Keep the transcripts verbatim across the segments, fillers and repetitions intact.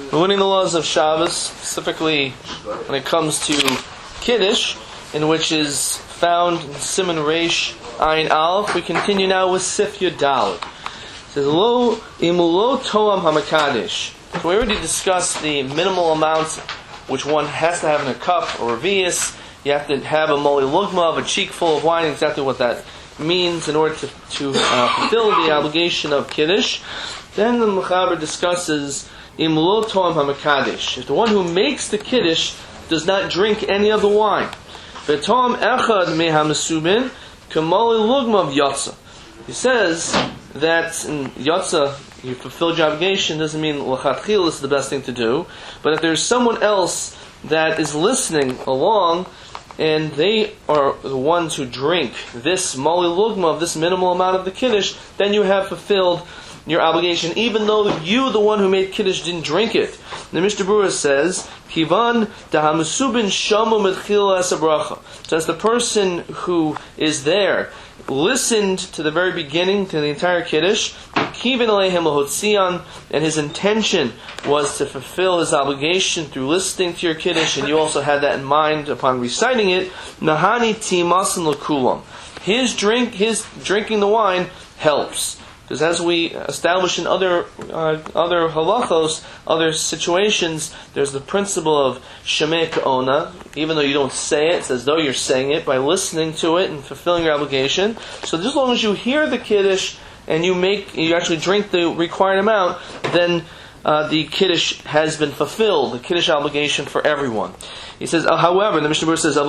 We're learning the laws of Shabbos, specifically when it comes to Kiddush, in which is found in Siman Reish Ayin Aleph. We continue now with Sif Yud Daled. It says, Lo imulo toam hamakadesh. So we already discussed the minimal amounts which one has to have in a cup or a revius. You have to have a moli lugma, a cheek full of wine, exactly what that means in order to, to uh, fulfill the obligation of Kiddush. Then the Mechaber discusses Imlo Toam HaMakadesh. If the one who makes the Kiddush does not drink any of the wine, V'Toam Echad MeHaMesubin Kamoli Lugma Yotza. He says that in Yotza, you fulfilled your obligation, doesn't mean L'chatchil is the best thing to do, but if there's someone else that is listening along, and they are the ones who drink this Moli Lugma, this minimal amount of the Kiddush, then you have fulfilled your obligation, even though you, the one who made Kiddush, didn't drink it. The Mishnah Berurah says, Kivan dahamusubin shamu medchila esabracha. So as the person who is there listened to the very beginning, to the entire Kiddush, Kivan alehem lahotzian, and his intention was to fulfill his obligation through listening to your Kiddush, and you also had that in mind upon reciting it, Nahani timasin lekulam. His drink, his drinking the wine helps. Because as we establish in other uh, other halachos, other situations, there's the principle of shemei ka'ona. Even though you don't say it, it's as though you're saying it by listening to it and fulfilling your obligation. So just as long as you hear the Kiddush and you make, you actually drink the required amount, then uh, the Kiddush has been fulfilled, the Kiddush obligation for everyone. He says, however, the Mishnah Berurah says,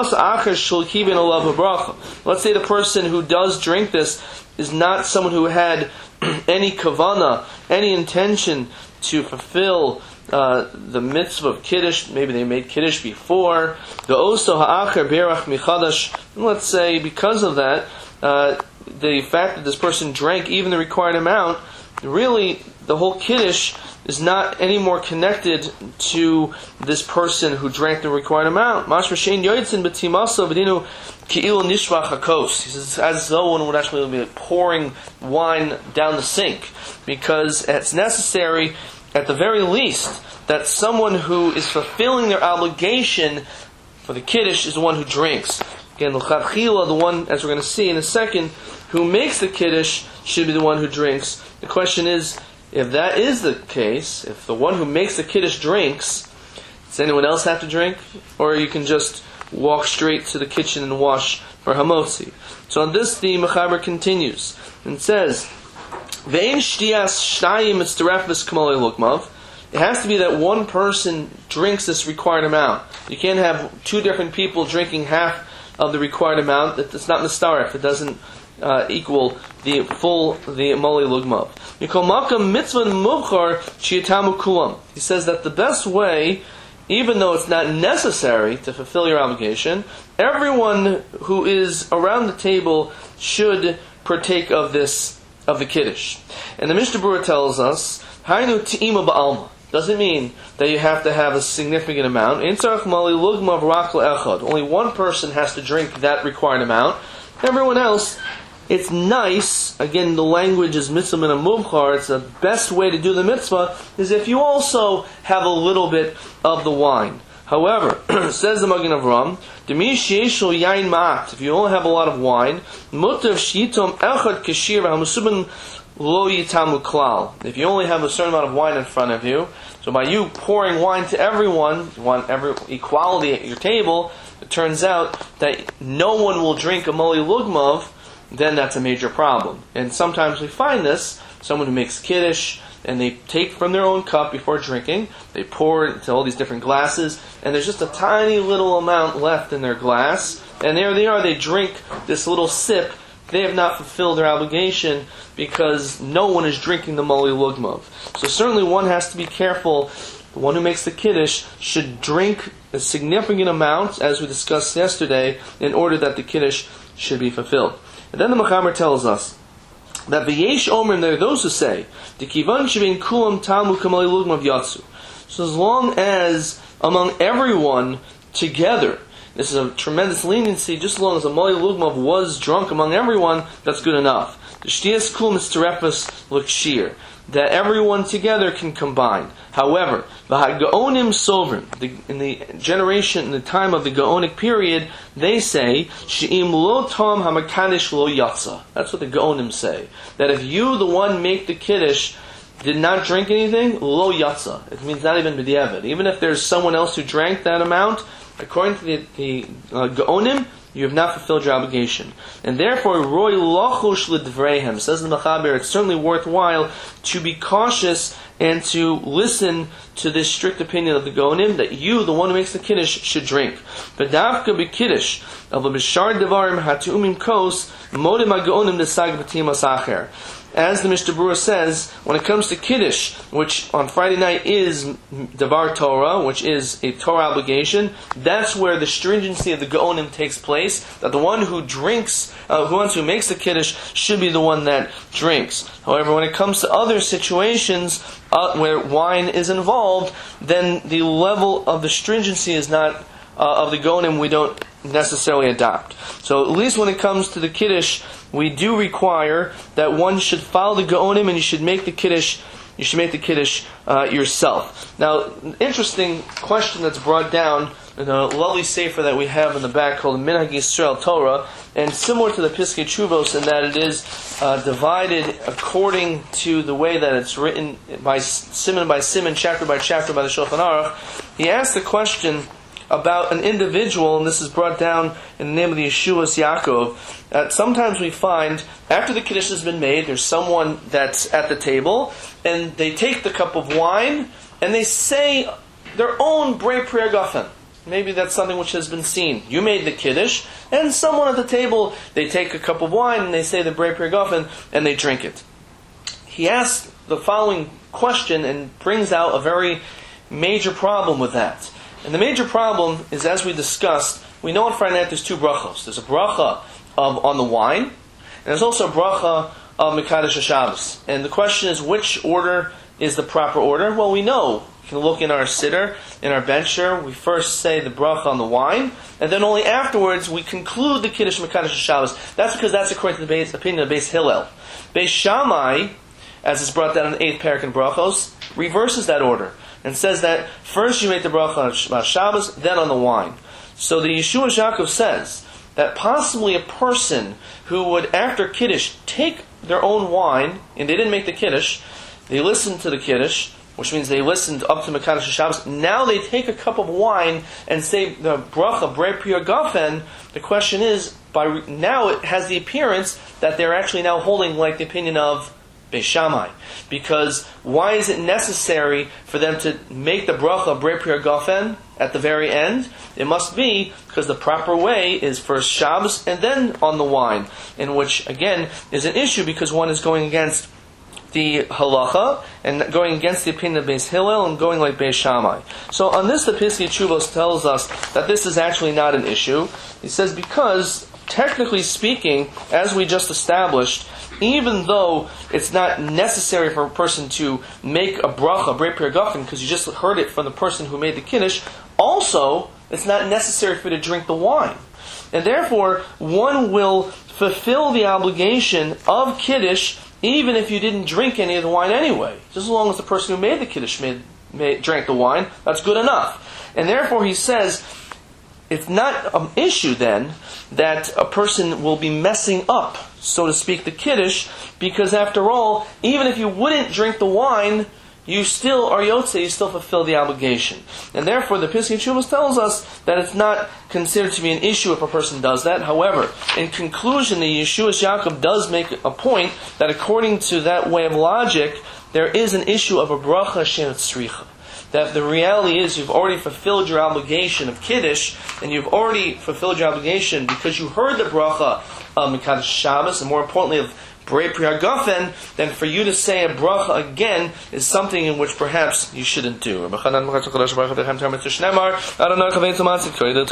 let's say the person who does drink this is not someone who had any kavana, any intention to fulfill uh, the mitzvah of Kiddush. Maybe they made Kiddush before. The oso ha'acher berach michadash. Let's say because of that, uh, the fact that this person drank even the required amount, really the whole Kiddush is not any more connected to this person who drank the required amount. Mashma shein yoyitzin b'timasa v'dinu ki'il nishvach hakos. He says, as though one would actually be pouring wine down the sink, because it's necessary, at the very least, that someone who is fulfilling their obligation for the Kiddush is the one who drinks. Again, l'chadchila, the one, as we're going to see in a second, who makes the Kiddush should be the one who drinks. The question is, if that is the case, if the one who makes the Kiddush drinks, does anyone else have to drink? Or you can just walk straight to the kitchen and wash for hamotzi. So on this, the Mechaber continues and says, Ve'en shtiyas shtayim mitzterefes k'molei lukmav. It has to be that one person drinks this required amount. You can't have two different people drinking half of the required amount. It's not mistaref. It doesn't uh, equal the full, the moli lugmav. He says that the best way, even though it's not necessary to fulfill your obligation, everyone who is around the table should partake of this, of the Kiddush. And the Mishnah Berurah tells us, Hainu te'ima ba'alma. Doesn't mean that you have to have a significant amount. Only one person has to drink that required amount. Everyone else, it's nice, again the language is mitzvah min ha-mubchar, it's the best way to do the mitzvah, is if you also have a little bit of the wine. However, says the Magen Avraham, Demi sheishol yain ma'at, if you only have a lot of wine, mutav shitom echad kashir v'hamusubin lo yitamu klal. If you only have a certain amount of wine in front of you, so by you pouring wine to everyone, you want every equality at your table, it turns out that no one will drink a moli lugmav, then that's a major problem. And sometimes we find this, someone who makes Kiddush, and they take from their own cup before drinking, they pour it into all these different glasses, and there's just a tiny little amount left in their glass, and there they are, they drink this little sip. They have not fulfilled their obligation because no one is drinking the moli lugmav. So certainly one has to be careful. The one who makes the Kiddush should drink a significant amount, as we discussed yesterday, in order that the Kiddush should be fulfilled. And then the Mechaber tells us that v'yesh omrim, there are those who say, D'kivan shebin kulam tamu kamali lugmav yatsu. So as long as among everyone together, this is a tremendous leniency, just as long as a moli lugmav was drunk among everyone, that's good enough. The shtiyas kulam is terefes l'kshir. that everyone together can combine. However, the Gaonim Sovrim, in the generation, in the time of the Gaonic period, they say, She'im lo tom hamakadish lo yatsa. That's what the Gaonim say. That if you, the one make the Kiddush, did not drink anything, lo yatsa. It means not even b'diavad. Even if there's someone else who drank that amount, according to the, the uh, Gaonim, you have not fulfilled your obligation. And therefore, Roy Lachush Lidvrehem, says the Mechaber, it's certainly worthwhile to be cautious and to listen to this strict opinion of the Gaonim that you, the one who makes the Kiddush, should drink. V'davka b'Kiddush, of a b'shar devarim hatu'umim kos, modim ha'Gaonim desag b'tim asacher. As the Mishnah Berurah says, when it comes to Kiddush, which on Friday night is Devar Torah, which is a Torah obligation, that's where the stringency of the Gaonim takes place, that the one who drinks, uh, who wants who makes the Kiddush, should be the one that drinks. However, when it comes to other situations uh, where wine is involved, then the level of the stringency is not, uh, of the Gaonim we don't necessarily adopt. So at least when it comes to the Kiddush, we do require that one should follow the Gaonim and you should make the Kiddush, you should make the Kiddush uh, yourself. Now, interesting question that's brought down in a lovely sefer that we have in the back called Minhag Yisrael Torah, and similar to the Piskei Teshuvos in that it is uh, divided according to the way that it's written by siman by siman, chapter by chapter by the Shulchan Aruch. He asked the question about an individual, and this is brought down in the name of the Yeshuas Yaakov, that sometimes we find, after the Kiddush has been made, there's someone that's at the table, and they take the cup of wine, and they say their own Brei Pri Hagafen. Maybe that's something which has been seen. You made the Kiddush, and someone at the table, they take a cup of wine, and they say the Brei Pri Hagafen, and they drink it. He asks the following question, and brings out a very major problem with that. And the major problem is, as we discussed, we know on Friday night there's two brachos. There's a bracha of, on the wine, and there's also a bracha of Mekadosh HaShabbos. And the question is, which order is the proper order? Well, we know. You can look in our siddur, in our bencher, we first say the bracha on the wine, and then only afterwards we conclude the Kiddush Mekadosh HaShabbos. That's because that's according to the base, opinion of Beis Hillel. Beis Shammai, as is brought down in the eighth parak in Brachos, reverses that order and says that first you make the bracha on Shabbos, then on the wine. So the Yeshuas Yaakov says that possibly a person who would, after Kiddush, take their own wine, and they didn't make the Kiddush, they listened to the Kiddush, which means they listened up to Mekadosh HaShabbos, now they take a cup of wine and say the bracha, Brei Pri Hagafen. The question is, by now it has the appearance that they're actually now holding like the opinion of Beis Shammai. Because why is it necessary for them to make the bracha Brei Pri Hagafen at the very end? It must be because the proper way is first Shabbos and then on the wine, in which again is an issue because one is going against the halacha and going against the opinion of Beis Hillel and going like Beis Shammai. So on this, the Piskei Teshuvos tells us that this is actually not an issue. He says because, technically speaking, as we just established, even though it's not necessary for a person to make a bracha, Brei Pri Hagafen, because you just heard it from the person who made the Kiddush, also, it's not necessary for you to drink the wine. And therefore, one will fulfill the obligation of Kiddush even if you didn't drink any of the wine anyway. Just as long as the person who made the Kiddush made, made, drank the wine, that's good enough. And therefore, he says, it's not an issue then that a person will be messing up, so to speak, the Kiddush, because after all, even if you wouldn't drink the wine, you still are Yotze, you still fulfill the obligation. And therefore, the Piskei Teshuvos tells us that it's not considered to be an issue if a person does that. However, in conclusion, the Yeshuas Yaakov does make a point that according to that way of logic, there is an issue of a bracha she'en tzricha. That the reality is you've already fulfilled your obligation of Kiddush, and you've already fulfilled your obligation because you heard the bracha of Mekadosh Shabbos, and more importantly of Brei Pri Hagafen, then for you to say a bracha again is something in which perhaps you shouldn't do.